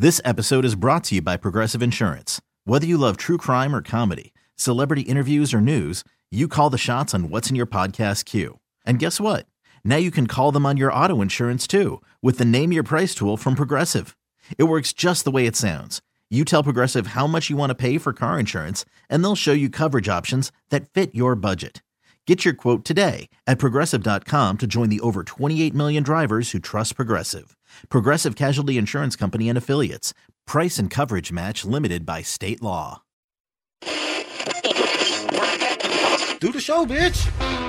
This episode is brought to you by Progressive Insurance. Whether you love true crime or comedy, celebrity interviews or news, you call the shots on what's in your podcast queue. And guess what? Now you can call them on your auto insurance too with the Name Your Price tool from Progressive. It works just the way it sounds. You tell Progressive how much you want to pay for car insurance, and they'll show you coverage options that fit your budget. Get your quote today at Progressive.com to join the over 28 million drivers who trust Progressive. Progressive Casualty Insurance Company and Affiliates. Price and coverage match limited by state law. Do the show, bitch.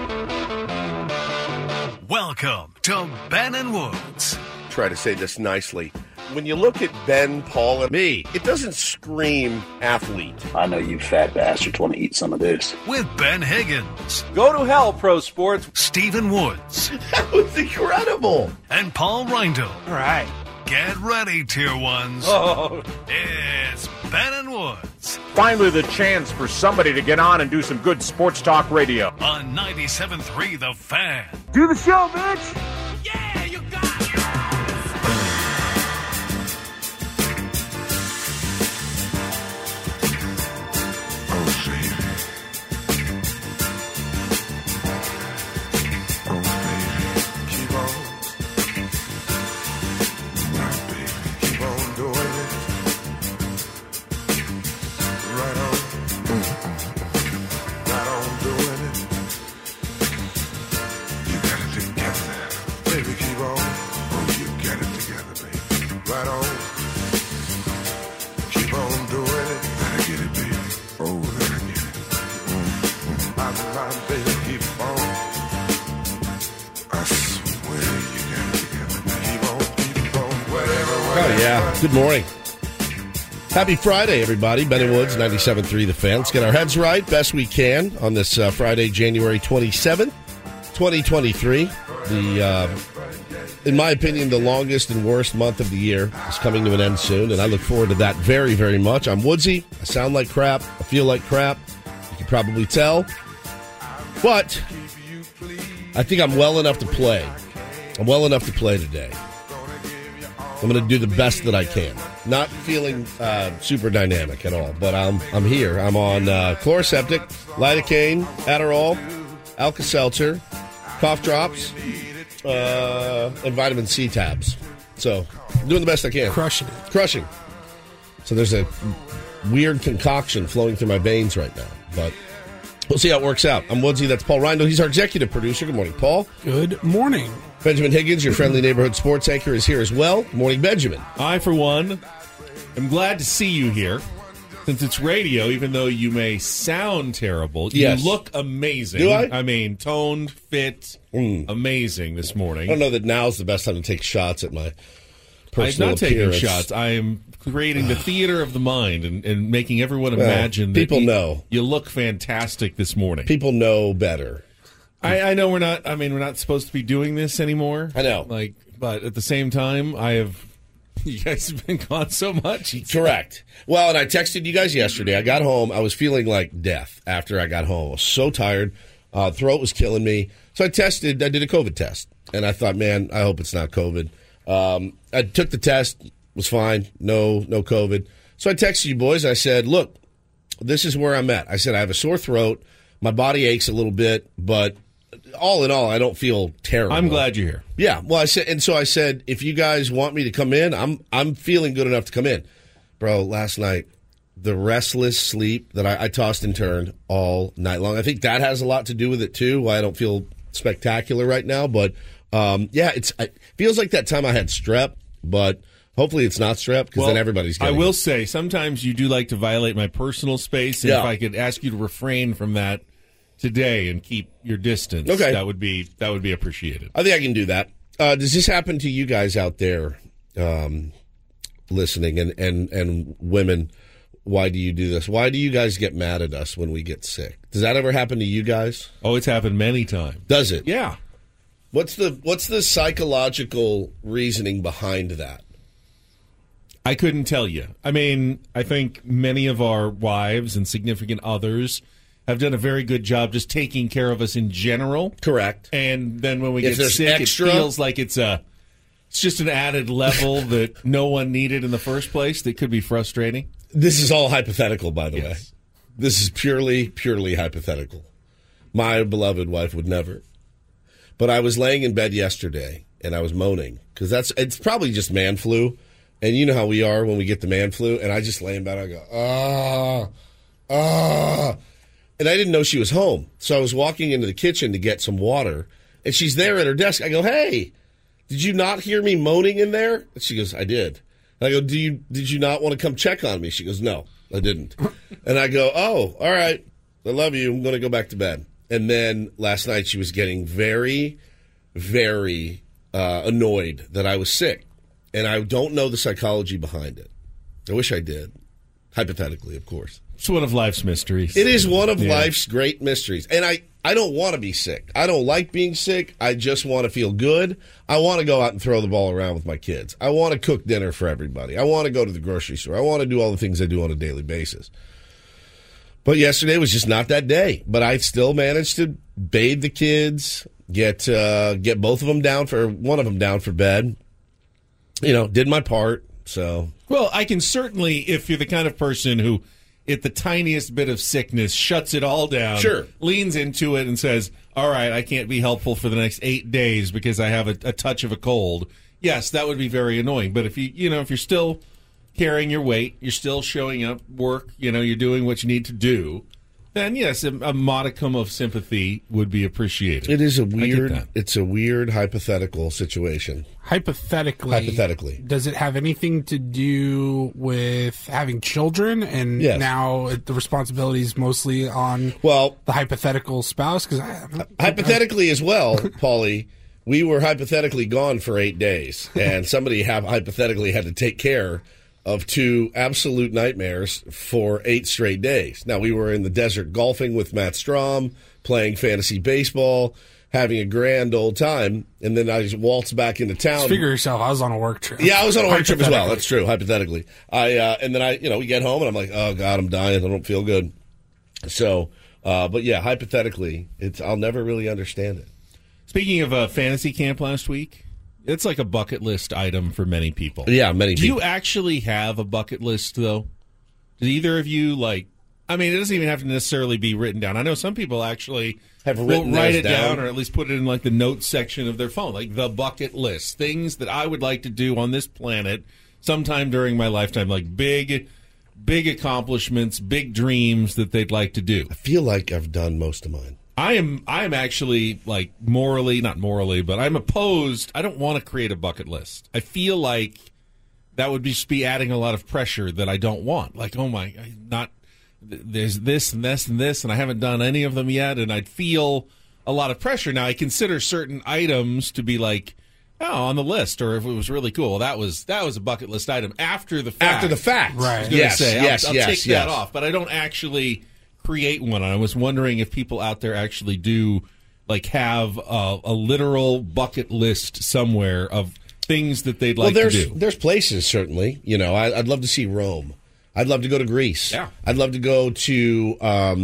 Welcome to Ben and Woods. Try to say this nicely. When you look at Ben, Paul, and me, it doesn't scream athlete. I know you fat bastards want to eat some of this. With Ben Higgins. Go to hell, pro sports. Stephen Woods. That was incredible. And Paul Reindl. All right. Get ready, tier ones. Oh. It's Ben and Woods. Finally the chance for somebody to get on and do some good sports talk radio. On 97.3 The Fan. Do the show, bitch! Yeah, you got it! Good morning. Happy Friday, everybody. Ben and Woods, 97.3 The Fan. Let's get our heads right, best we can, on this Friday, January 27th, 2023. In my opinion, the longest and worst month of the year is coming to an end soon, and I look forward to that very, very much. I'm Woodsy. I sound like crap. I feel like crap. You can probably tell. But I think I'm well enough to play. I'm well enough to play today. I'm going to do the best that I can. Not feeling super dynamic at all, but I'm here. I'm on Chloraseptic, Lidocaine, Adderall, Alka-Seltzer, cough drops, and vitamin C tabs. So, I'm doing the best I can. Crushing. So there's a weird concoction flowing through my veins right now, but we'll see how it works out. I'm Woodsy. That's Paul Reindl. He's our executive producer. Good morning, Paul. Good morning. Benjamin Higgins, your friendly neighborhood sports anchor, is here as well. Good morning, Benjamin. I, for one, am glad to see you here. Since it's radio, even though you may sound terrible, yes. You look amazing. Do I? I mean, toned, fit, amazing this morning. I don't know that now's the best time to take shots at my personal I'm not appearance. taking shots. I am creating the theater of the mind and making everyone imagine that people know. You look fantastic this morning. People know better. I know we're not supposed to be doing this anymore. I know. But at the same time, you guys have been gone so much. Correct. Well, and I texted you guys yesterday. I got home. I was feeling like death after I got home. I was so tired. Throat was killing me. So I did a COVID test. And I thought, man, I hope it's not COVID. I took the test. Was fine. No COVID. So I texted you boys. I said, look, this is where I'm at. I said, I have a sore throat. My body aches a little bit, but all in all, I don't feel terrible. I'm glad you're here. Yeah. Well, I said, if you guys want me to come in, I'm feeling good enough to come in. Bro, last night, the restless sleep that I tossed and turned all night long. I think that has a lot to do with it, too, why I don't feel spectacular right now. But, it feels like that time I had strep, but hopefully it's not strep, because then everybody's getting I will it. say, sometimes you do like to violate my personal space, and if I could ask you to refrain from that today and keep your distance, okay, that would be appreciated. I think I can do that. Does this happen to you guys out there listening, and women? Why do you do this? Why do you guys get mad at us when we get sick? Does that ever happen to you guys? Oh, it's happened many times. Does it? Yeah. What's the psychological reasoning behind that? I couldn't tell you. I mean, I think many of our wives and significant others have done a very good job just taking care of us in general. Correct. And then when we If get there's sick, extra, it feels like it's a It's just an added level that no one needed in the first place that could be frustrating. This is all hypothetical, by the way. Yes. This is purely hypothetical. My beloved wife would never. But I was laying in bed yesterday, and I was moaning, because it's probably just man flu. And you know how we are when we get the man flu. And I just lay in bed, I go, And I didn't know she was home. So I was walking into the kitchen to get some water, and she's there at her desk. I go, hey, did you not hear me moaning in there? And she goes, I did. And I go, did you not want to come check on me? She goes, no, I didn't. And I go, oh, all right. I love you. I'm going to go back to bed. And then last night she was getting very, very annoyed that I was sick. And I don't know the psychology behind it. I wish I did. Hypothetically, of course. It's one of life's mysteries. It is one of life's great mysteries. And I don't want to be sick. I don't like being sick. I just want to feel good. I want to go out and throw the ball around with my kids. I want to cook dinner for everybody. I want to go to the grocery store. I want to do all the things I do on a daily basis. But yesterday was just not that day. But I still managed to bathe the kids, get both of them down one of them down for bed. You know, did my part. So, well, I can certainly, if you're the kind of person who, at the tiniest bit of sickness, shuts it all down, sure, leans into it and says, all right, I can't be helpful for the next 8 days because I have a touch of a cold. Yes, that would be very annoying. But if if you're still carrying your weight, you're still showing up, work, you're doing what you need to do, then yes, a modicum of sympathy would be appreciated. It is it's a weird hypothetical situation. Hypothetically. Does it have anything to do with having children? And now the responsibility is mostly on the hypothetical spouse? Hypothetically as well, Paulie, we were hypothetically gone for 8 days, and somebody hypothetically had to take care of 2 absolute nightmares for 8 straight days. Now, we were in the desert golfing with Matt Strom, playing fantasy baseball, having a grand old time, and then I just waltzed back into town. Just figure yourself, I was on a work trip. Yeah, I was on a work trip as well. That's true, hypothetically. And then we get home, and I'm like, oh, God, I'm dying. I don't feel good. So, but yeah, hypothetically, I'll never really understand it. Speaking of fantasy camp last week, it's like a bucket list item for many people. Yeah, many people. Do you actually have a bucket list, though? Do either of you, it doesn't even have to necessarily be written down. I know some people actually will write it down or at least put it in, the notes section of their phone, like the bucket list. Things that I would like to do on this planet sometime during my lifetime, like big accomplishments, big dreams that they'd like to do. I feel like I've done most of mine. I am actually, not morally, but I'm opposed. I don't want to create a bucket list. I feel like that would just be adding a lot of pressure that I don't want. There's this and this and this, and I haven't done any of them yet, and I'd feel a lot of pressure. Now, I consider certain items to be on the list, or if it was really cool, that was a bucket list item after the fact. After the fact. Right. I was going to say, I'll take that off, but I don't actually create one. I was wondering if people out there actually do have a literal bucket list somewhere of things that they'd like to do. There's places, certainly. I'd love to see Rome. I'd love to go to Greece. Yeah. I'd love to go to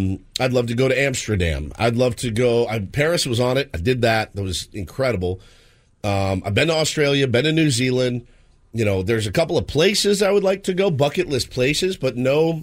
Amsterdam. I'd love to go. Paris was on it. I did that. That was incredible. I've been to Australia, been to New Zealand. There's a couple of places I would like to go, bucket list places, but no.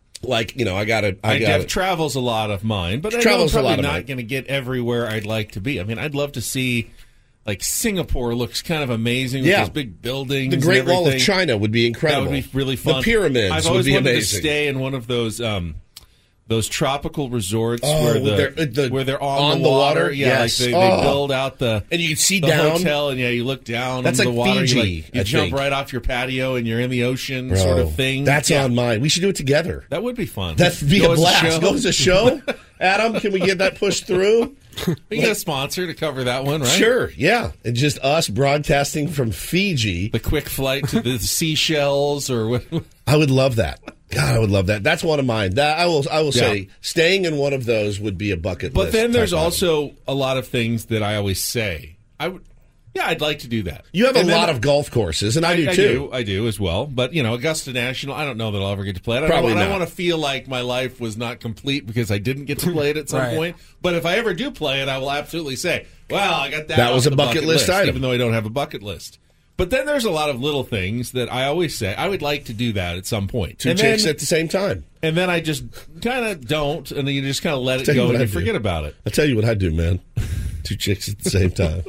Travel's a lot of mine, but I'm probably not going to get everywhere I'd like to be. I mean, I'd love to see, Singapore looks kind of amazing with those big buildings. The Great Wall of China would be incredible. That would be really fun. The pyramids I've always would be wanted amazing. to stay in one of those tropical resorts where they're on the water. Yeah, yes. They build out and you can see the down hotel, and you look down. That's into the water. Fiji. You jump right off your patio, and you're in the ocean, sort of thing. That's on mine. We should do it together. That would be fun. That'd be a blast. Go as a show. Adam, can we get that pushed through? We get a sponsor to cover that one, right? Sure, yeah. And just us broadcasting from Fiji. The quick flight to the Seychelles or what? I would love that. God, I would love that. That's one of mine. That I will say, staying in one of those would be a bucket list. But then there's also a lot of things that I always say. I'd like to do that. You have a lot of golf courses, and I do too. I do as well. But, Augusta National, I don't know that I'll ever get to play it. Probably not. I want to feel like my life was not complete because I didn't get to play it at some point. But if I ever do play it, I will absolutely say, well, I got that. That was a bucket list item. Even though I don't have a bucket list. But then there's a lot of little things that I always say, I would like to do that at some point. Two chicks at the same time. And then I just kind of don't, and then you just kind of let it go and you forget about it. I'll tell you what I do, man. 2 chicks at the same time.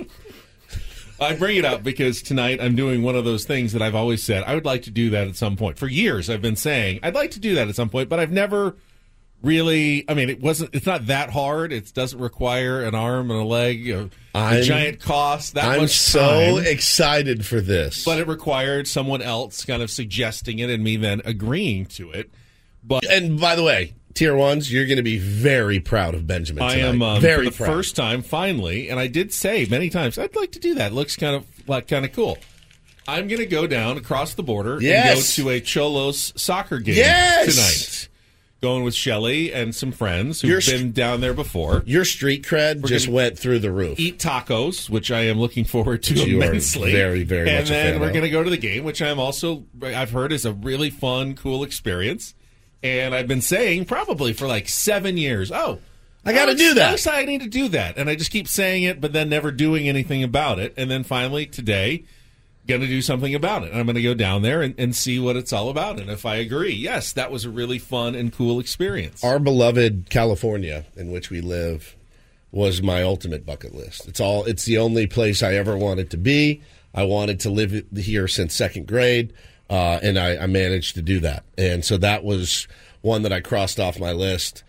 I bring it up because tonight I'm doing one of those things that I've always said, I would like to do that at some point. For years I've been saying, I'd like to do that at some point, but I've never really, I mean, it's not that hard. It doesn't require an arm and a leg, a giant cost, that much time. I'm so excited for this. But it required someone else kind of suggesting it and me then agreeing to it. And by the way, Tier 1s, you're going to be very proud of Benjamin tonight. I am very for the proud. First time, finally, and I did say many times, I'd like to do that. It looks kind of cool. I'm going to go down across the border and go to a Cholos soccer game tonight. Going with Shelly and some friends who've been down there before. Your street cred just went through the roof. Eat tacos, which I am looking forward to immensely. Very, very much a fan. And then we're going to go to the game, which I've heard is a really fun, cool experience. And I've been saying probably for like 7 years, I got to do that. I need to do that. And I just keep saying it, but then never doing anything about it. And then finally today, going to do something about it. And I'm going to go down there and see what it's all about. And if I agree, yes, that was a really fun and cool experience. Our beloved California, in which we live, was my ultimate bucket list. It's the only place I ever wanted to be. I wanted to live here since 2nd grade, and I managed to do that. And so that was one that I crossed off my list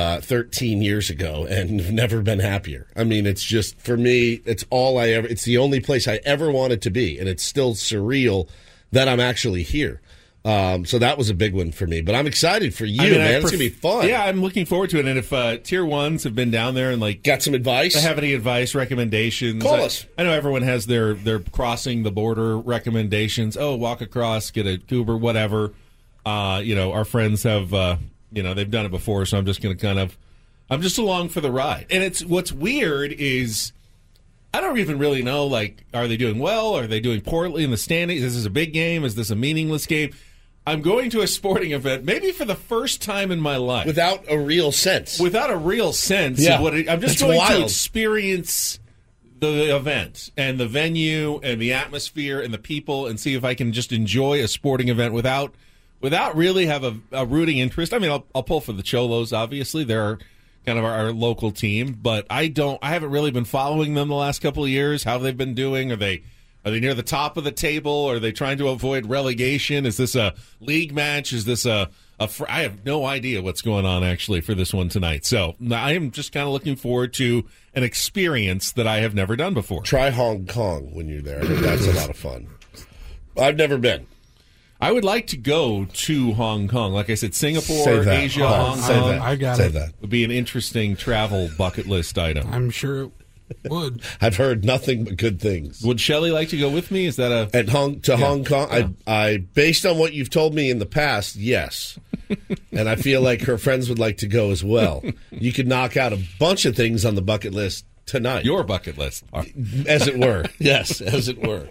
13 years ago and have never been happier. I mean, it's just, for me, it's the only place I ever wanted to be, and it's still surreal that I'm actually here. So that was a big one for me. But I'm excited for you, man. It's going to be fun. Yeah, I'm looking forward to it. And if Tier 1s have been down there and got some advice, have any advice, recommendations, call us. I know everyone has their crossing the border recommendations. Oh, walk across, get a Uber, whatever. Our friends have, they've done it before, so I'm just going to I'm just along for the ride. And what's weird is I don't even really know, are they doing well? Are they doing poorly in the standings? Is this a big game? Is this a meaningless game? I'm going to a sporting event, maybe for the first time in my life. Without a real sense. Of what I'm just going to experience the event and the venue and the atmosphere and the people and see if I can just enjoy a sporting event without really have a rooting interest. I mean, I'll pull for the Cholos, obviously. They're kind of our local team, but I haven't really been following them the last couple of years. How they've been doing? Are they near the top of the table? Are they trying to avoid relegation? Is this a league match? Is this I have no idea what's going on actually for this one tonight. So I am just kind of looking forward to an experience that I have never done before. Try Hong Kong when you're there. I think that's a lot of fun. I've never been. I would like to go to Hong Kong. Like I said, Singapore, Asia, Hong Kong. I got it. That would be an interesting travel bucket list item. I'm sure it would. I've heard nothing but good things. Would Shelley like to go with me? Is that Hong Kong? Yeah. I based on what you've told me in the past, yes. And I feel like her friends would like to go as well. You could knock out a bunch of things on the bucket list tonight. Your bucket list, as it were. Yes, as it were.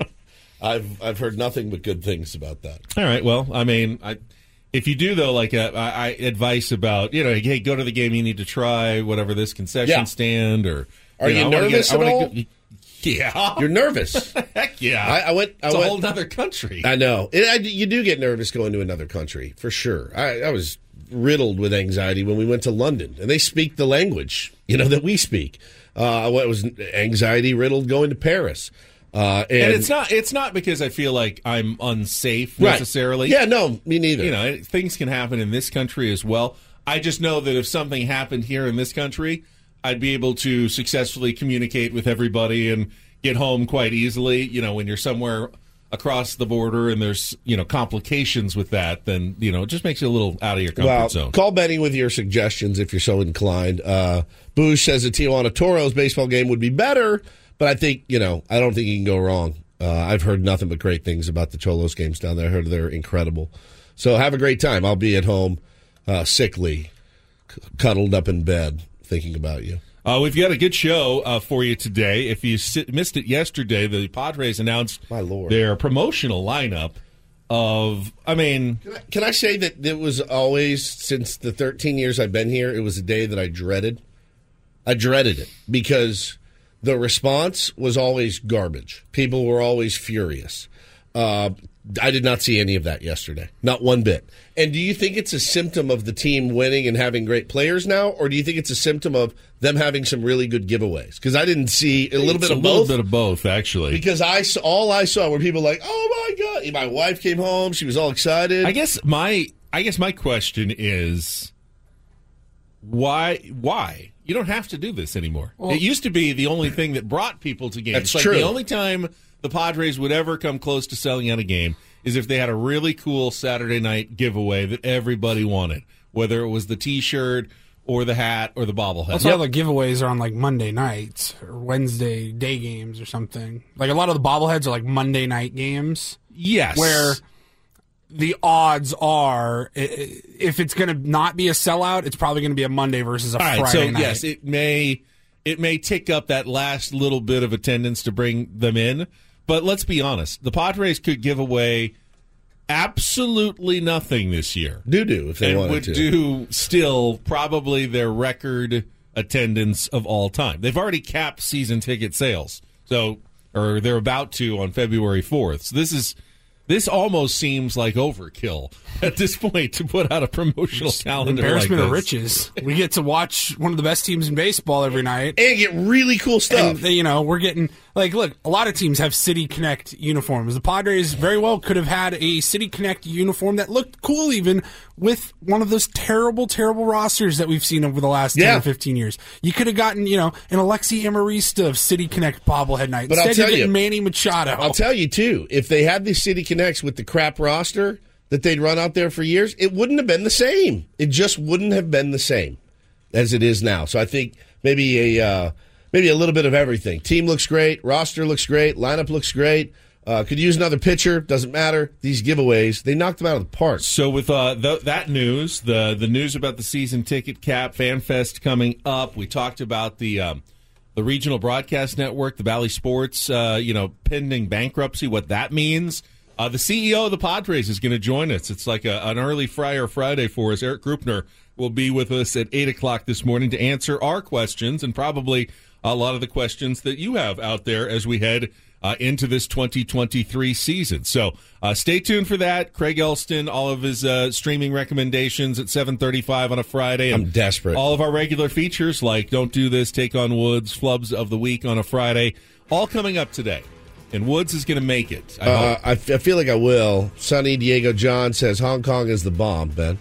I've heard nothing but good things about that. All right. Well, I mean, if you do though, I advice about hey, go to the game. You need to try whatever this concession stand or. Are you nervous at all? Yeah, you're nervous. Heck yeah! I went. It's a whole other country. I know. You do get nervous going to another country for sure. I was riddled with anxiety when we went to London, and they speak the language that we speak. It was anxiety riddled going to Paris. And it's not because I feel like I'm unsafe necessarily. Right. Yeah, no, me neither. Things can happen in this country as well. I just know that if something happened here in this country, I'd be able to successfully communicate with everybody and get home quite easily. When you're somewhere across the border and there's complications with that, then it just makes you a little out of your comfort zone. Call Benny with your suggestions if you're so inclined. Boosh says a Tijuana Toros baseball game would be better. But I think, I don't think you can go wrong. I've heard nothing but great things about the Cholos games down there. I heard they're incredible. So have a great time. I'll be at home, sickly, cuddled up in bed, thinking about you. We've got a good show for you today. If you missed it yesterday, the Padres announced their promotional lineup of, Can I say that it was always, since the 13 years I've been here, it was a day that I dreaded. I dreaded it because the response was always garbage. People were always furious. I did not see any of that yesterday. Not one bit. And do you think it's a symptom of the team winning and having great players now, or do you think it's a symptom of them having some really good giveaways? Because I didn't see a little bit of both. A little bit of both, actually. Because all I saw were people like, oh, my God. My wife came home. She was all excited. I guess my question is, why? You don't have to do this anymore. Well, it used to be the only thing that brought people to games. That's true. The only time the Padres would ever come close to selling out a game is if they had a really cool Saturday night giveaway that everybody wanted, whether it was the T-shirt or the hat or the bobblehead. That's why the giveaways are on like Monday nights or Wednesday day games or something. Like a lot of the bobbleheads are like Monday night games. Yes. Where the odds are, if it's going to not be a sellout, it's probably going to be a Monday versus a Friday night. Yes, it may tick up that last little bit of attendance to bring them in. But let's be honest, the Padres could give away absolutely nothing this year. If they wanted to. And would do still probably their record attendance of all time. They've already capped season ticket sales, or they're about to on February 4th. So this almost seems like overkill at this point to put out a promotional calendar like this. Embarrassment of riches. We get to watch one of the best teams in baseball every night. And get really cool stuff. And, we're getting, look, a lot of teams have City Connect uniforms. The Padres very well could have had a City Connect uniform that looked cool even with one of those terrible, terrible rosters that we've seen over the last 10 or 15 years. You could have gotten, an Alexi Amarista of City Connect bobblehead night. But instead, you're getting Manny Machado. I'll tell you, too, if they had the City Connects with the crap roster that they'd run out there for years, it wouldn't have been the same. It just wouldn't have been the same as it is now. So I think maybe a little bit of everything. Team looks great. Roster looks great. Lineup looks great. Could use another pitcher. Doesn't matter. These giveaways, they knocked them out of the park. So with that news, the news about the season ticket cap, FanFest coming up, we talked about the regional broadcast network, the Bally Sports, pending bankruptcy, what that means. The CEO of the Padres is going to join us. It's like an early Friday for us. Eric Grupner will be with us at 8 o'clock this morning to answer our questions and probably a lot of the questions that you have out there as we head into this 2023 season. So stay tuned for that. Craig Elston, all of his streaming recommendations at 7:35 on a Friday. I'm desperate. All of our regular features like Don't Do This, Take on Woods, Flubs of the Week on a Friday, all coming up today. And Woods is going to make it. I feel like I will. Sonny Diego John says Hong Kong is the bomb, Ben.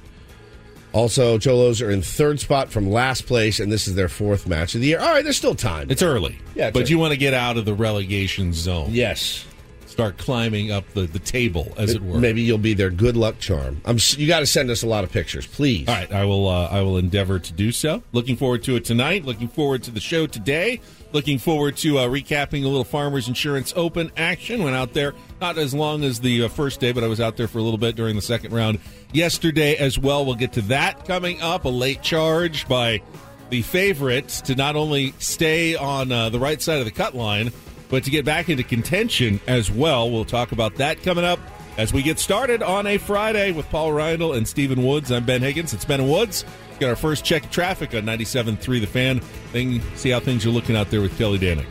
Also, Cholos are in third spot from last place, and this is their fourth match of the year. All right, there's still time. It's early. Yeah, but you want to get out of the relegation zone. Yes. Start climbing up the table, as it were. Maybe you'll be their good luck charm. You got to send us a lot of pictures, please. All right, I will endeavor to do so. Looking forward to it tonight. Looking forward to the show today. Looking forward to recapping a little Farmers Insurance Open action. Went out there, not as long as the first day, but I was out there for a little bit during the second round yesterday as well. We'll get to that coming up. A late charge by the favorites to not only stay on the right side of the cut line, but to get back into contention as well. We'll talk about that coming up as we get started on a Friday with Paul Reindl and Stephen Woods. I'm Ben Higgins. It's Ben and Woods. Got our first check of traffic on 97.3 The Fan. See how things are looking out there with Kelly Danek.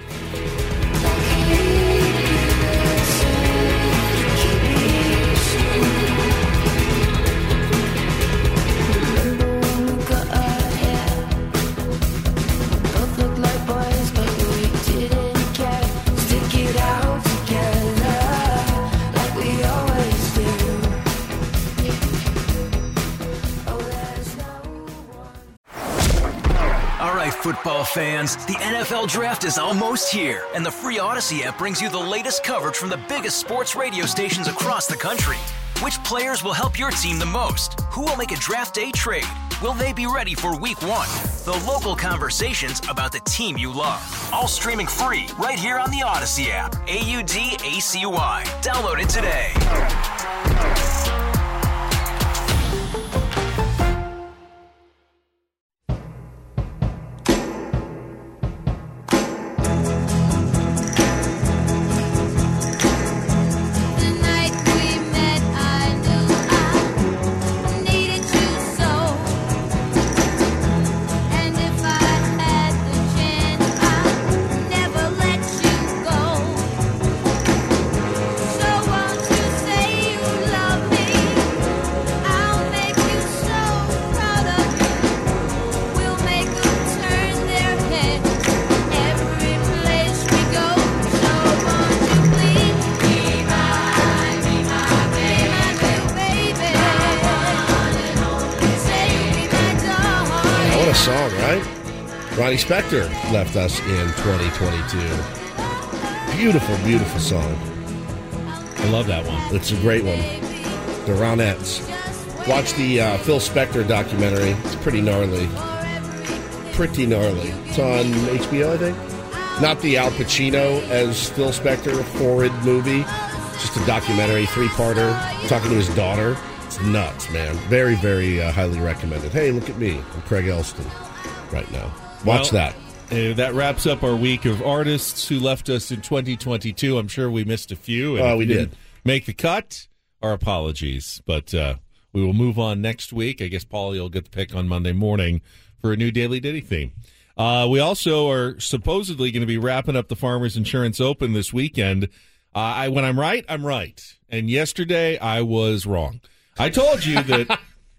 Football fans, the NFL Draft is almost here, and the free Odyssey app brings you the latest coverage from the biggest sports radio stations across the country. Which players will help your team the most? Who will make a draft day trade? Will they be ready for Week 1? The local conversations about the team you love. All streaming free right here on the Odyssey app. AUDACY. Download it today. So a song, right? Ronnie Spector left us in 2022. Beautiful, beautiful song. I love that one. It's a great one. The Ronettes. Watch the Phil Spector documentary. It's pretty gnarly. Pretty gnarly. It's on HBO, I think. Not the Al Pacino as Phil Spector horrid movie. Just a documentary, 3-parter, talking to his daughter. It's nuts, man. Very, very highly recommended. Hey, look at me. I'm Craig Elston right now. Watch that. That wraps up our week of artists who left us in 2022. I'm sure we missed a few. Oh, we did. Make the cut. Our apologies. But we will move on next week. I guess Paulie will get the pick on Monday morning for a new Daily Diddy theme. We also are supposedly going to be wrapping up the Farmers Insurance Open this weekend. When I'm right, I'm right. And yesterday I was wrong. I told you that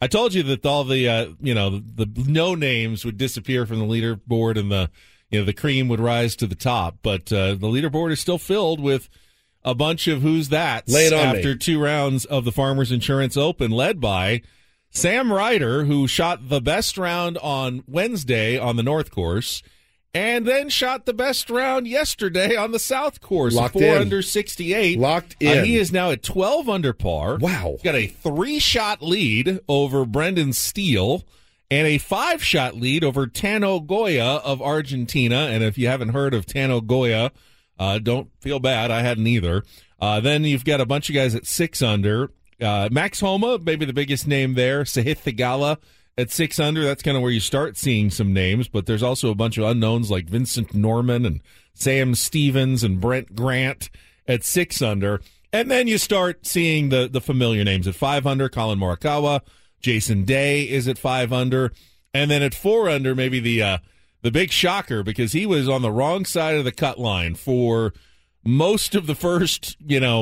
all the the no names would disappear from the leaderboard and the cream would rise to the top. But the leaderboard is still filled with a bunch of who's that's after 2 rounds of the Farmers Insurance Open, led by Sam Ryder, who shot the best round on Wednesday on the North Course. And then shot the best round yesterday on the South Course. Locked 4 in. under 68. Locked in. He is now at 12 under par. Wow. He's got a 3-shot lead over Brendan Steele and a 5-shot lead over Tano Goya of Argentina. And if you haven't heard of Tano Goya, don't feel bad. I hadn't either. Then you've got a bunch of guys at 6 under. Max Homa, maybe the biggest name there. Sahith Theegala at 6 under. That's kind of where you start seeing some names, but there's also a bunch of unknowns like Vincent Norman and Sam Stevens and Brent Grant at 6 under. And then you start seeing the familiar names at 5 under. Colin Morikawa, Jason Day is at 5 under. And then at 4 under, maybe the big shocker, because he was on the wrong side of the cut line for most of the first,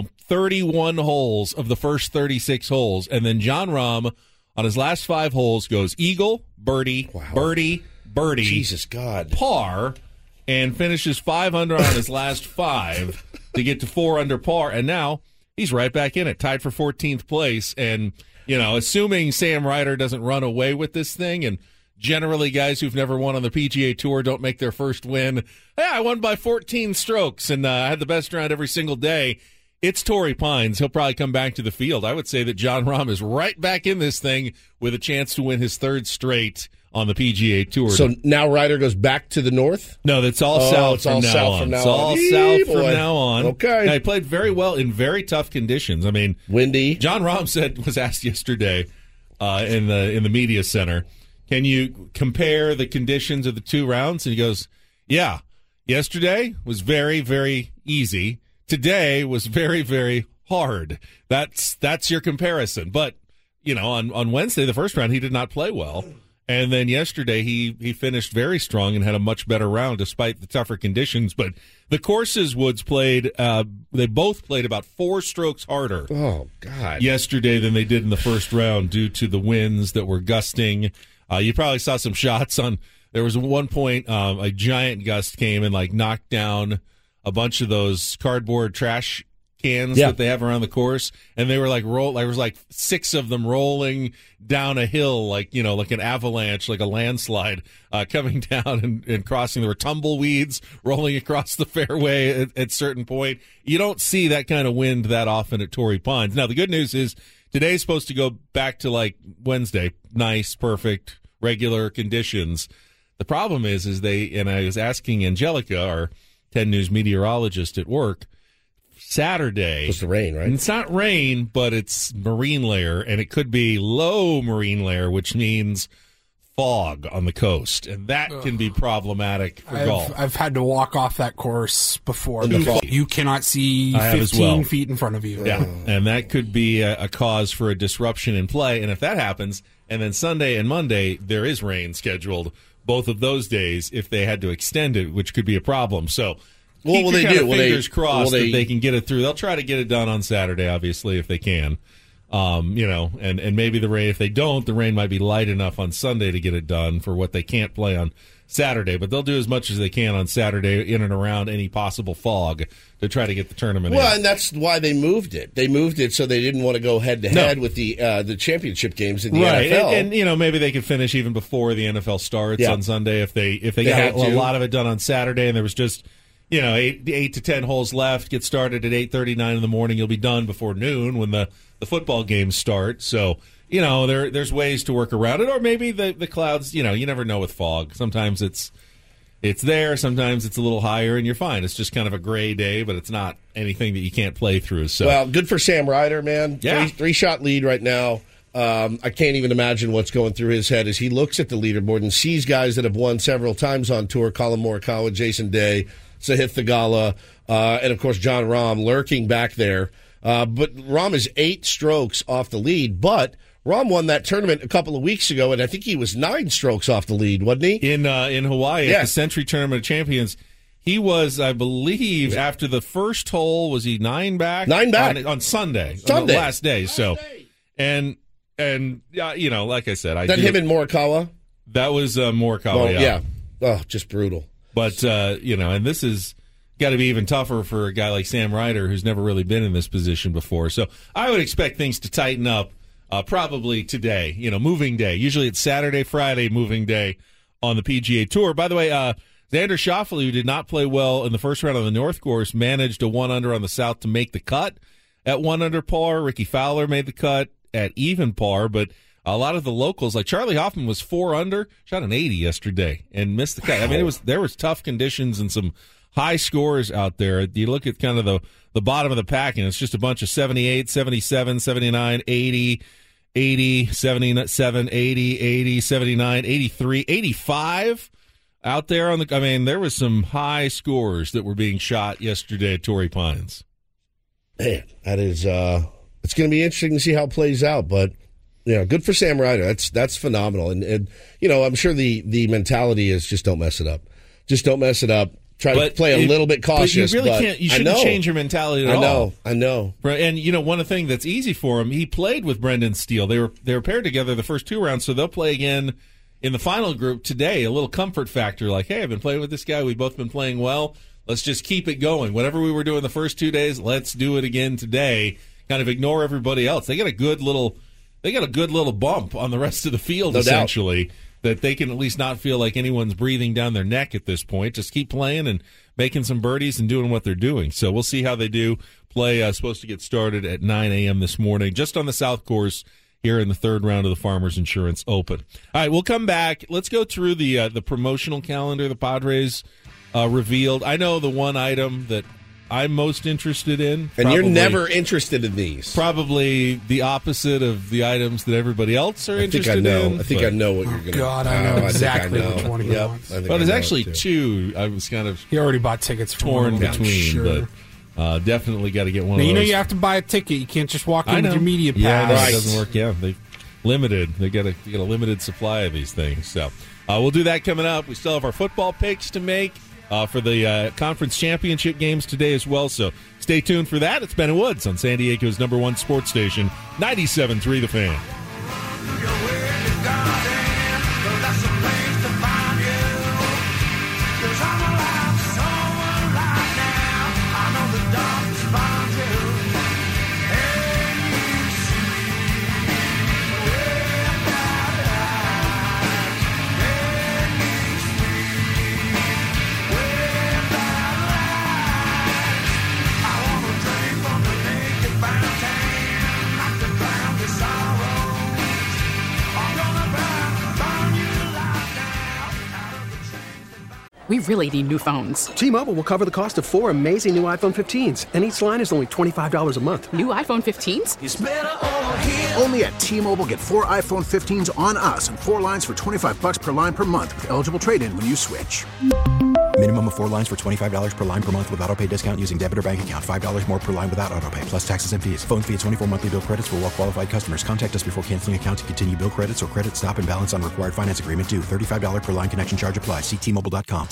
31 holes of the first 36 holes. And then Jon Rahm, on his last 5 holes, goes eagle, birdie, birdie, birdie. Jesus God. Par, and finishes 5 under on his last 5 to get to 4 under par. And now he's right back in it, tied for 14th place. And, assuming Sam Ryder doesn't run away with this thing, and generally guys who've never won on the PGA Tour don't make their first win. Hey, I won by 14 strokes, and I had the best round every single day. It's Torrey Pines. He'll probably come back to the field. I would say that Jon Rahm is right back in this thing with a chance to win his 3rd straight on the PGA Tour. So now Ryder goes back to the north? No, that's all south. It's all south from now on. It's all south from now on. Okay. Now, he played very well in very tough conditions. I mean, windy. Jon Rahm was asked yesterday in the media center, can you compare the conditions of the 2 rounds? And he goes, yeah, yesterday was very, very easy. Today was very, very hard. That's your comparison. But, on Wednesday, the first round, he did not play well. And then yesterday, he finished very strong and had a much better round despite the tougher conditions. But the courses Woods played, they both played about 4 strokes harder. Oh, God. Yesterday than they did in the first round due to the winds that were gusting. You probably saw some shots on. There was one point a giant gust came and knocked down a bunch of those cardboard trash cans that they have around the course, and they were there was 6 of them rolling down a hill, like an avalanche, like a landslide, coming down and crossing. There were tumbleweeds rolling across the fairway at certain point. You don't see that kind of wind that often at Torrey Pines. Now, the good news is today's supposed to go back to Wednesday, nice, perfect, regular conditions. The problem is and I was asking Angelica, our 10 News meteorologist at work, Saturday. It's supposed to rain, right? It's not rain, but it's marine layer, and it could be low marine layer, which means fog on the coast, and that can be problematic for golf. I've had to walk off that course before. You cannot see 15 feet in front of you. Yeah, and that could be a cause for a disruption in play, and if that happens, and then Sunday and Monday, there is rain scheduled both of those days if they had to extend it, which could be a problem. So what will they do? Fingers crossed that they can get it through. They'll try to get it done on Saturday, obviously, if they can. And maybe the rain, if they don't, the rain might be light enough on Sunday to get it done for what they can't play on Saturday. But they'll do as much as they can on Saturday in and around any possible fog to try to get the tournament Well, in. and that's why they moved it. They moved it so they didn't want to go head-to-head with the championship games in the NFL. And maybe they could finish even before the NFL starts on Sunday if they got a lot of it done on Saturday and there was just 8 to 10 holes left. Get started at 8:39 in the morning. You'll be done before noon when the football games start. So there's ways to work around it, or maybe the clouds. You never know with fog. Sometimes it's there. Sometimes it's a little higher, and you're fine. It's just kind of a gray day, but it's not anything that you can't play through. So well, good for Sam Ryder, man. Yeah. Three-shot lead right now. I can't even imagine what's going through his head as he looks at the leaderboard and sees guys that have won several times on tour: Colin Morikawa, Jason Day, Sahith Theegala, and of course John Rahm lurking back there. But Rahm is 8 strokes off the lead, but Rahm won that tournament a couple of weeks ago, and I think he was 9 strokes off the lead, wasn't he? In Hawaii at the Century Tournament of Champions. He was, I believe, after the first hole, was he 9 back? 9 back. On Sunday. On the last day. So, and like I said, him and Morikawa? That was Morikawa, yeah. Oh, just brutal. But, and this is got to be even tougher for a guy like Sam Ryder, who's never really been in this position before. So I would expect things to tighten up probably today, moving day. Usually it's Saturday, Friday, moving day on the PGA Tour. By the way, Xander Schauffele, who did not play well in the first round of the North Course, managed a 1-under on the South to make the cut at 1 under par. Ricky Fowler made the cut at even par, but a lot of the locals, like Charlie Hoffman, was 4 under, shot an 80 yesterday, and missed the cut. I mean, there was tough conditions and some high scores out there. You look at kind of the bottom of the pack, and it's just a bunch of 78, 77, 79, 80, 80, 77, 80, 80, 79, 83, 85 out there on the. I mean, there was some high scores that were being shot yesterday at Torrey Pines. Man, that is it's going to be interesting to see how it plays out, but good for Sam Ryder. That's phenomenal, and I'm sure the mentality is just don't mess it up. Just don't mess it up. Try to play a little bit cautious. But you really can't. You shouldn't change your mentality at all. I know. And one thing that's easy for him, he played with Brendan Steele. They were paired together the first 2 rounds, so they'll play again in the final group today. A little comfort factor, like, hey, I've been playing with this guy. We've both been playing well. Let's just keep it going. Whatever we were doing the first 2 days, let's do it again today. Kind of ignore everybody else. They got a good little bump on the rest of the field, essentially. Doubt. That they can at least not feel like anyone's breathing down their neck at this point. Just keep playing and making some birdies and doing what they're doing. So we'll see how they do. Play supposed to get started at 9 a.m. this morning, just on the South Course here in the 3rd round of the Farmers Insurance Open. All right, we'll come back. Let's go through the promotional calendar the Padres revealed. I know the one item that I'm most interested in. And you're never interested in these. Probably the opposite of the items that everybody else are interested in. I think I know what you're going to do. God, I know exactly which one he wants. But there's actually 2. I was kind of he already bought tickets for torn between, sure. But definitely got to get one now, of those. You have to buy a ticket. You can't just walk in with your media pass. Yeah, right. It doesn't work. Yeah, they limited. They got a limited supply of these things. So we'll do that coming up. We still have our football picks to make. For the conference championship games today as well. So stay tuned for that. It's Ben and Woods on San Diego's #1 sports station, 97.3 The Fan. We really need new phones. T-Mobile will cover the cost of 4 amazing new iPhone 15s, and each line is only $25 a month. New iPhone 15s? It's better over here. Only at T-Mobile, get 4 iPhone 15s on us and 4 lines for $25 per line per month with eligible trade-in when you switch. Minimum of 4 lines for $25 per line per month with autopay discount using debit or bank account. $5 more per line without autopay, plus taxes and fees. Phone fee at 24 monthly bill credits for well-qualified customers. Contact us before canceling account to continue bill credits or credit stop and balance on required finance agreement due. $35 per line connection charge applies. See T-Mobile.com.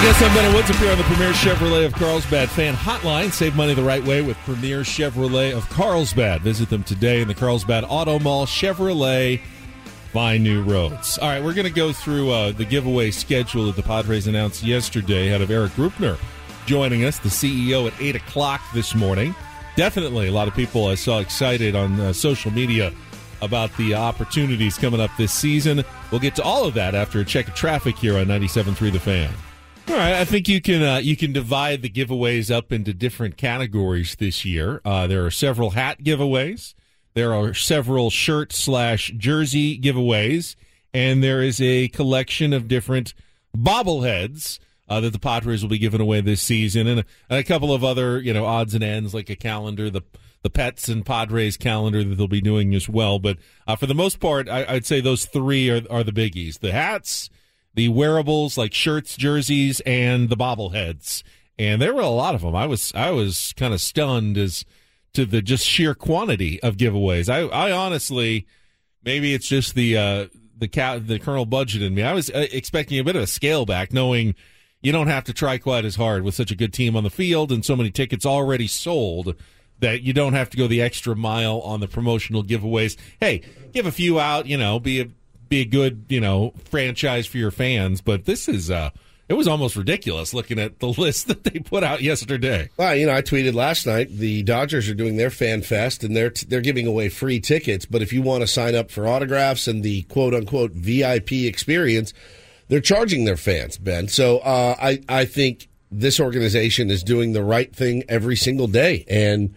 guess I'm Ben Woods up here on the Premier Chevrolet of Carlsbad Fan Hotline. Save money the right way with Premier Chevrolet of Carlsbad. Visit them today in the Carlsbad Auto Mall. Chevrolet, find new roads. All right, we're going to go through the giveaway schedule that the Padres announced yesterday. Out of Eric Grupner joining us, the CEO, at 8 o'clock this morning. Definitely a lot of people I saw excited on social media about the opportunities coming up this season. We'll get to all of that after a check of traffic here on 97.3 The Fan. All right, I think you can divide the giveaways up into different categories this year. There are several hat giveaways. There are several shirt/jersey giveaways, and there is a collection of different bobbleheads that the Padres will be giving away this season, and a couple of other odds and ends like a calendar, the Pets and Padres calendar that they'll be doing as well. But for the most part, I'd say those three are the biggies: the hats, the wearables like shirts, jerseys, and the bobbleheads. And there were a lot of them. I was kind of stunned as to the just sheer quantity of giveaways. I honestly, maybe it's just the Colonel budget in me. I was expecting a bit of a scale back, knowing you don't have to try quite as hard with such a good team on the field and so many tickets already sold that you don't have to go the extra mile on the promotional giveaways. Hey, give a few out, be a good, franchise for your fans. But this is, it was almost ridiculous looking at the list that they put out yesterday. Well, I tweeted last night, the Dodgers are doing their Fan Fest, and they're giving away free tickets. But if you want to sign up for autographs and the quote-unquote VIP experience, they're charging their fans, Ben. So I think this organization is doing the right thing every single day. And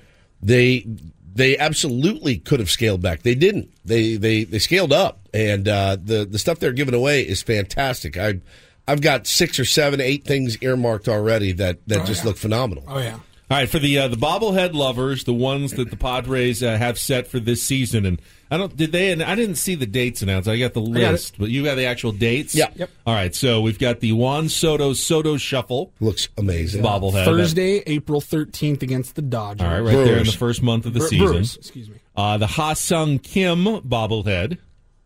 they absolutely could have scaled back. They didn't. They scaled up, and the stuff they're giving away is fantastic. I've got 6 or 7, 8 things earmarked already that just look phenomenal. Oh yeah. All right, for the bobblehead lovers, the ones that the Padres have set for this season, and I didn't see the dates announced. I got the list, but you got the actual dates. Yeah. Yep. All right, so we've got the Juan Soto Shuffle. Looks amazing. Bobblehead. Thursday, April 13th against the Dodgers. All right, right there in the first month of the season. Brewers, excuse me. The Ha-Sung Kim bobblehead.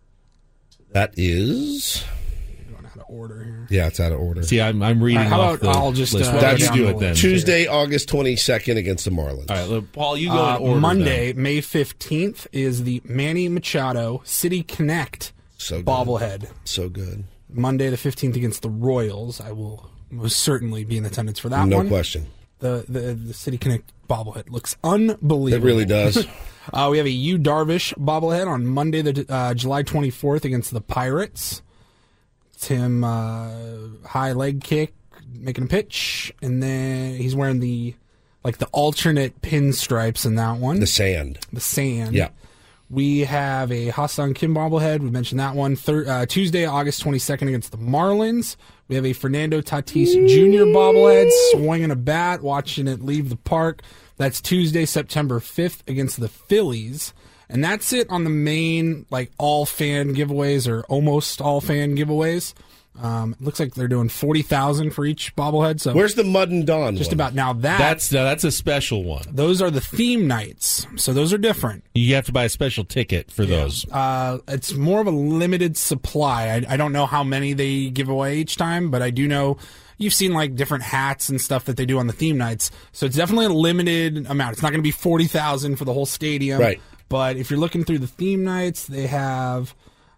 That is... order here. Yeah, it's out of order. See, I'm reading off the I'll just list. That's do it then. Tuesday, August 22nd against the Marlins. All right, Paul, you go in order. Monday, then. May 15th is the Manny Machado City Connect bobblehead. So good. Monday the 15th against the Royals. I will most certainly be in attendance for that one. No question. The City Connect bobblehead looks unbelievable. It really does. We have a Yu Darvish bobblehead on Monday, the July 24th against the Pirates. It's him high leg kick, making a pitch, and then he's wearing the alternate pinstripes in that one. The sand. Yeah. We have a Ha-Sung Kim bobblehead. We mentioned that one. Tuesday, August 22nd against the Marlins. We have a Fernando Tatis Jr. bobblehead, swinging a bat, watching it leave the park. That's Tuesday, September 5th against the Phillies. And that's it on the main, all-fan giveaways or almost all-fan giveaways. It looks like they're doing $40,000 for each bobblehead. So where's the Mud and Dawn? Just one? about now. That's a special one. Those are the theme nights, so those are different. You have to buy a special ticket for those. It's more of a limited supply. I don't know how many they give away each time, but I do know you've seen different hats and stuff that they do on the theme nights. So it's definitely a limited amount. It's not going to be $40,000 for the whole stadium, right? But if you're looking through the theme nights, they have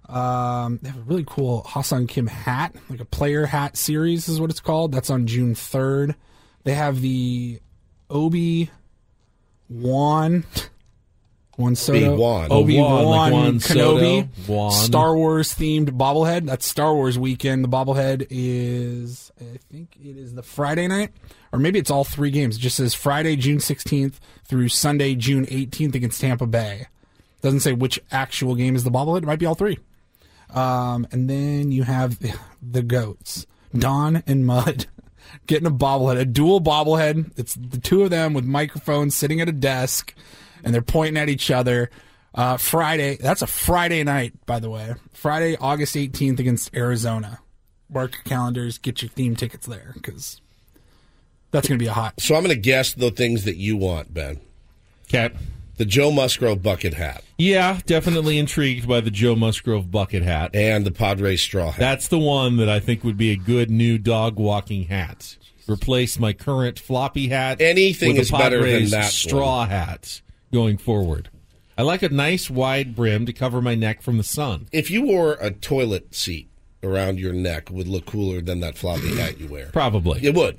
a really cool Ha-Sung Kim hat, like a player hat series is what it's called. That's on June 3rd. They have the Obi-Wan Soto, Obi-Wan Kenobi, Star Wars themed bobblehead. That's Star Wars weekend. The bobblehead is, I think it is the Friday night, or maybe it's all 3 games. It just says Friday, June 16th through Sunday, June 18th against Tampa Bay. Doesn't say which actual game is the bobblehead. It might be all 3. And then you have the GOATs, Don and Mud, getting a bobblehead, a dual bobblehead. It's the two of them with microphones sitting at a desk, and they're pointing at each other. Friday, that's a Friday night, by the way. Friday, August 18th against Arizona. Mark your calendars, get your theme tickets there, because that's going to be a hot. So I'm going to guess the things that you want, Ben. Cat. The Joe Musgrove bucket hat. Yeah, definitely intrigued by the Joe Musgrove bucket hat. And the Padres straw hat. That's the one that I think would be a good new dog walking hat. Replace my current floppy hat. Anything with is better than that straw hat going forward. I like a nice wide brim to cover my neck from the sun. If you wore a toilet seat around your neck, it would look cooler than that floppy hat you wear. Probably. It would.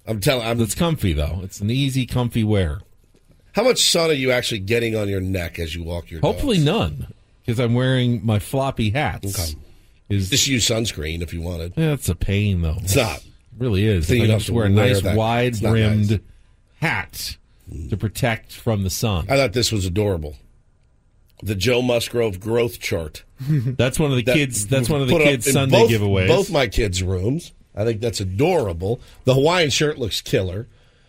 It's comfy, though. It's an easy, comfy wear. How much sun are you actually getting on your neck as you walk your Hopefully dogs? None, because I'm wearing my floppy hats. Okay. Just use sunscreen if you wanted. Yeah, it's a pain, though. It's not. It really is. So you I don't just have to wear a wear nice that. wide-brimmed hat to protect from the sun. I thought this was adorable. The Joe Musgrove growth chart. That's one of the kids. That's one of the kids' Sunday giveaways. Both my kids' rooms. I think that's adorable. The Hawaiian shirt looks killer.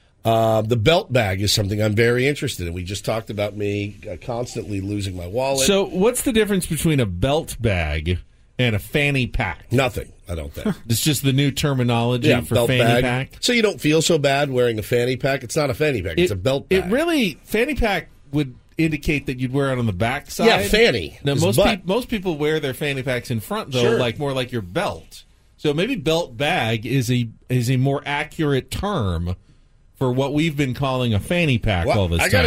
The belt bag is something I'm very interested in. We just talked about me constantly losing my wallet. So, what's the difference between a belt bag and a fanny pack? Nothing, I don't think. It's just the new terminology for belt fanny bag. pack. So you don't feel so bad wearing a fanny pack. It's not a fanny pack. It's a belt bag. It really fanny pack would indicate that you'd wear it on the back side. Yeah, fanny. Now most people wear their fanny packs in front though, Sure. more like your belt. So maybe belt bag is a more accurate term for what we've been calling a fanny pack all this time. I got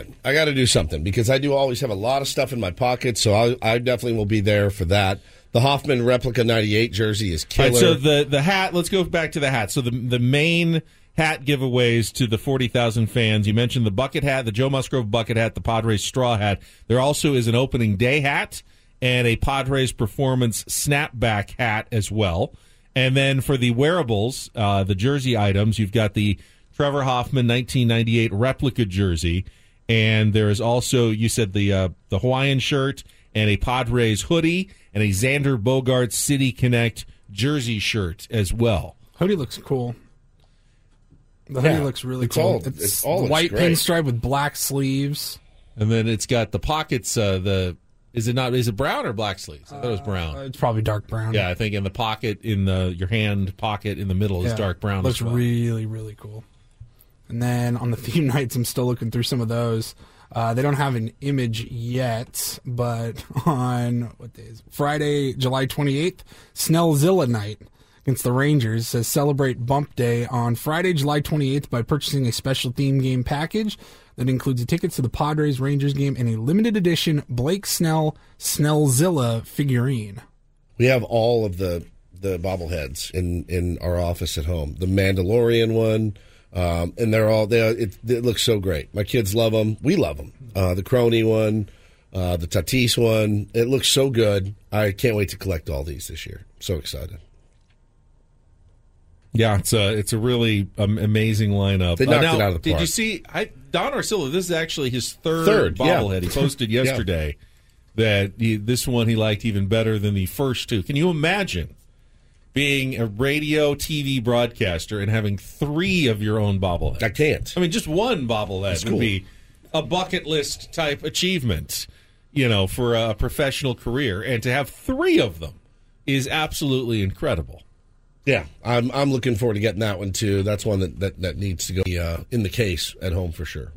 to do something because I do always have a lot of stuff in my pocket, so I definitely will be there for that. The Hoffman Replica 98 jersey is killer. All right, so the hat, let's go back to the hat. So the main hat giveaways to the 40,000 fans. You mentioned the bucket hat, the Joe Musgrove bucket hat, the Padres straw hat. There also is an opening day hat and a Padres performance snapback hat as well. And then for the wearables, the jersey items, you've got the Trevor Hoffman 1998 replica jersey, and there is also, you said, the Hawaiian shirt and a Padres hoodie and a Xander Bogaerts City Connect jersey shirt as well. Hoodie looks cool. The hoodie looks really cool. It's white pinstripe with black sleeves. And then it's got the pockets, is it brown or black sleeves? I thought it was brown. It's probably dark brown. Yeah, I think in the pocket, your hand pocket in the middle is dark brown. Looks really, really cool. And then on the theme nights, I'm still looking through some of those. They don't have an image yet, but on what day is it? Friday, July 28th, Snellzilla night against the Rangers. It says celebrate Bump Day on Friday, July 28th by purchasing a special theme game package that includes the tickets to the Padres Rangers game and a limited edition Blake Snell Snellzilla figurine. We have all of the bobbleheads in our office at home. The Mandalorian one. And they're all there. It looks so great. My kids love them. We love them. The Crony one, the Tatis one. It looks so good. I can't wait to collect all these this year. So excited. Yeah, it's a really amazing lineup. They knocked it out of the park. Did you see Don Orsillo? This is actually his third bobblehead. He posted yesterday that this one he liked even better than the first two. Can you imagine being a radio, TV broadcaster and having three of your own bobbleheads? I can't. I mean, just one bobblehead would be a bucket list type achievement, for a professional career. And to have three of them is absolutely incredible. Yeah, I'm looking forward to getting that one, too. That's one that needs to go in the case at home for sure.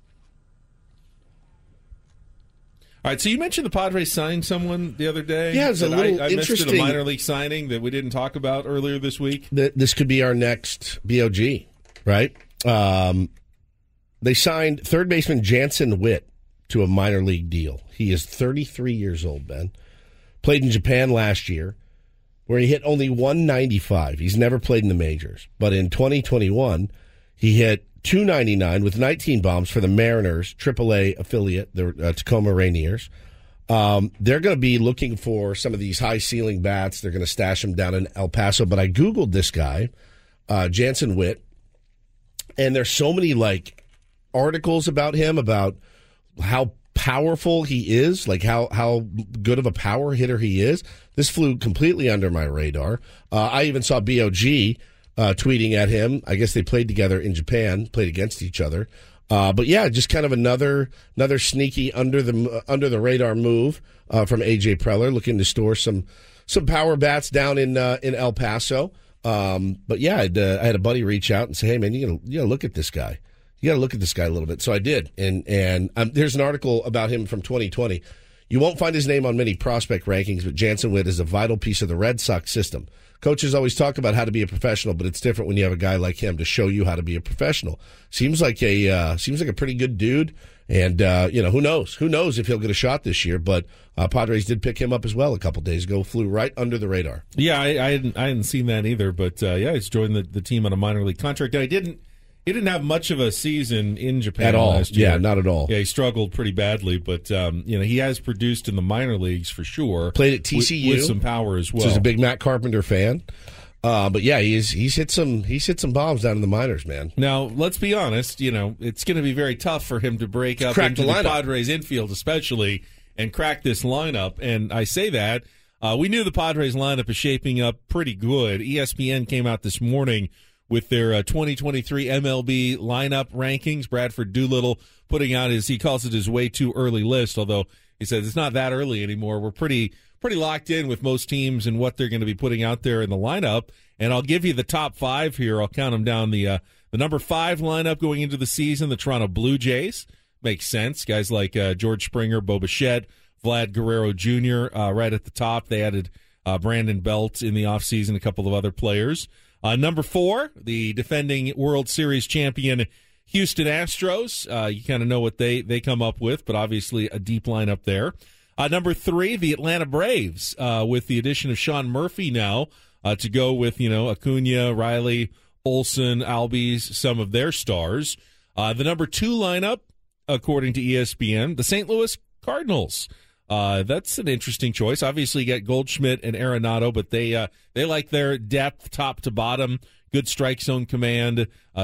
All right, so you mentioned the Padres signed someone the other day. Yeah, it's a little I missed interesting. a minor league signing that we didn't talk about earlier this week. This could be our next BOG, right? They signed third baseman Jansen Witt to a minor league deal. He is 33 years old, Ben. Played in Japan last year, where he hit only 195. He's never played in the majors. But in 2021, he hit 299 with 19 bombs for the Mariners, AAA affiliate, the Tacoma Rainiers. They're going to be looking for some of these high-ceiling bats. They're going to stash them down in El Paso. But I Googled this guy, Jansen Witt, and there's so many articles about him, about how powerful he is, how good of a power hitter he is. This flew completely under my radar. I even saw BOG tweeting at him. I guess they played together in Japan, played against each other. But yeah, just kind of another sneaky under the radar move from AJ Preller, looking to store some power bats down in El Paso. But yeah, I had a buddy reach out and say, "Hey man, you gotta look at this guy. you got to look at this guy a little bit. So I did, and there's an article about him from 2020. You won't find his name on many prospect rankings, but Jansen Witt is a vital piece of the Red Sox system. Coaches always talk about how to be a professional, but it's different when you have a guy like him to show you how to be a professional. Seems like a pretty good dude, and who knows? Who knows if he'll get a shot this year? But Padres did pick him up as well a couple days ago. Flew right under the radar. Yeah, I hadn't seen that either. But he's joined the team on a minor league contract. He didn't have much of a season in Japan at all. Last year. Yeah, not at all. Yeah, he struggled pretty badly, but he has produced in the minor leagues for sure. Played at TCU with some power as well. So he's a big Matt Carpenter fan. But yeah, he's hit some bombs down in the minors, man. Now let's be honest. It's going to be very tough for him to break up into the Padres infield, especially, and crack this lineup. And I say that we knew the Padres lineup is shaping up pretty good. ESPN came out this morning with their 2023 MLB lineup rankings. Bradford Doolittle putting out he calls it his way too early list, although he says it's not that early anymore. We're pretty locked in with most teams and what they're going to be putting out there in the lineup. And I'll give you the top 5 here. I'll count them down. The number 5 lineup going into the season, the Toronto Blue Jays. Makes sense. Guys like George Springer, Bo Bichette, Vlad Guerrero Jr. Right at the top. They added Brandon Belt in the offseason, a couple of other players. Number 4, the defending World Series champion Houston Astros. You kind of know what they come up with, but obviously a deep lineup there. Number 3, the Atlanta Braves, with the addition of Sean Murphy now to go with, Acuna, Riley, Olsen, Albies, some of their stars. The number 2 lineup, according to ESPN, the St. Louis Cardinals. That's an interesting choice. Obviously, you got Goldschmidt and Arenado, but they like their depth top to bottom, good strike zone command,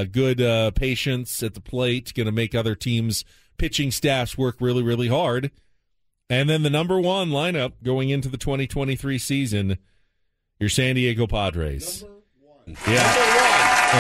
good patience at the plate, going to make other teams' pitching staffs work really, really hard. And then the number 1 lineup going into the 2023 season, your San Diego Padres. Number 1. Yeah.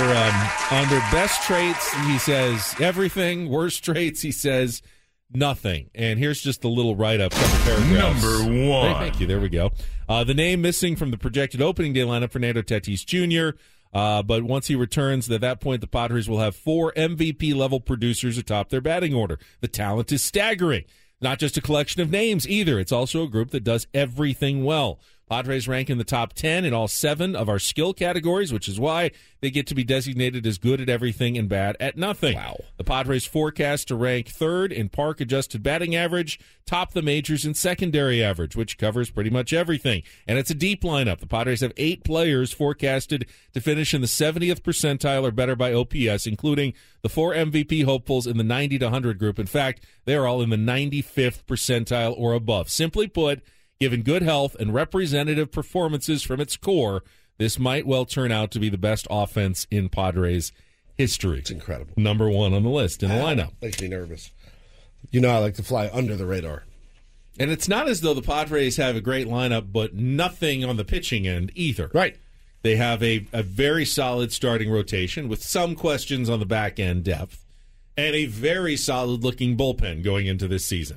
And under best traits, he says everything. Worst traits, he says nothing. And here's just a little write-up, couple paragraphs. Number 1. Thank you. There we go. The name missing from the projected opening day lineup, Fernando Tatis Jr., but once he returns, at that point, the Padres will have 4 MVP-level producers atop their batting order. The talent is staggering. Not just a collection of names either. It's also a group that does everything well. Padres rank in the top 10 in all 7 of our skill categories, which is why they get to be designated as good at everything and bad at nothing. Wow. The Padres forecast to rank 3rd in park-adjusted batting average, top the majors in secondary average, which covers pretty much everything. And it's a deep lineup. The Padres have 8 players forecasted to finish in the 70th percentile or better by OPS, including the 4 MVP hopefuls in the 90 to 100 group. In fact, they are all in the 95th percentile or above. Simply put, given good health and representative performances from its core, this might well turn out to be the best offense in Padres history. It's incredible. Number 1 on the list in the lineup. Makes me nervous. I like to fly under the radar. And it's not as though the Padres have a great lineup, but nothing on the pitching end either. Right. They have a very solid starting rotation with some questions on the back end depth and a very solid-looking bullpen going into this season.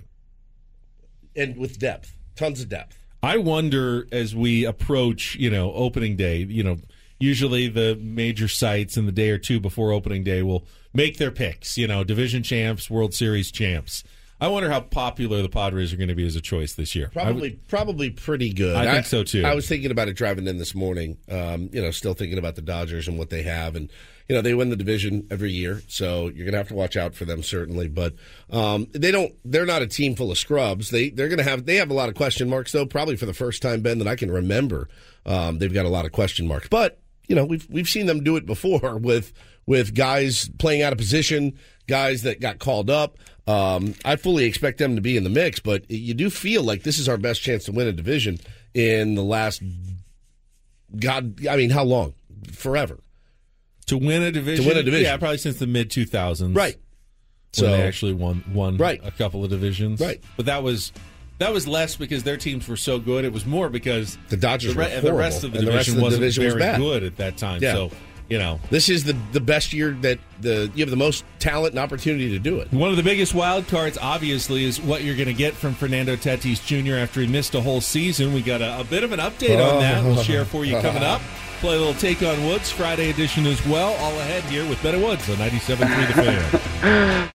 And with depth. Tons of depth. I wonder as we approach, opening day, usually the major sites in the day or two before opening day will make their picks, division champs, World Series champs. I wonder how popular the Padres are going to be as a choice this year. Probably pretty good. I think so, too. I was thinking about it driving in this morning, still thinking about the Dodgers and what they have. And, they win the division every year, so you're going to have to watch out for them, certainly. But they're not a team full of scrubs. They have a lot of question marks, though, probably for the first time, Ben, that I can remember. They've got a lot of question marks. But, we've seen them do it before with guys playing out of position, guys that got called up. I fully expect them to be in the mix, but you do feel like this is our best chance to win a division in the last, how long? Forever. To win a division? Yeah, probably since the mid-2000s. Right. When they actually won a couple of divisions. Right. But that was less because their teams were so good. It was more because the Dodgers were horrible, the rest of the division wasn't very good at that time. Yeah. So This is the best year that you have the most talent and opportunity to do it. One of the biggest wild cards, obviously, is what you're going to get from Fernando Tatis Jr. after he missed a whole season. We got a bit of an update on that. We'll share for you coming up. Play a little Take on Woods Friday edition as well. All ahead here with Ben and Woods on 97.3 The Fan.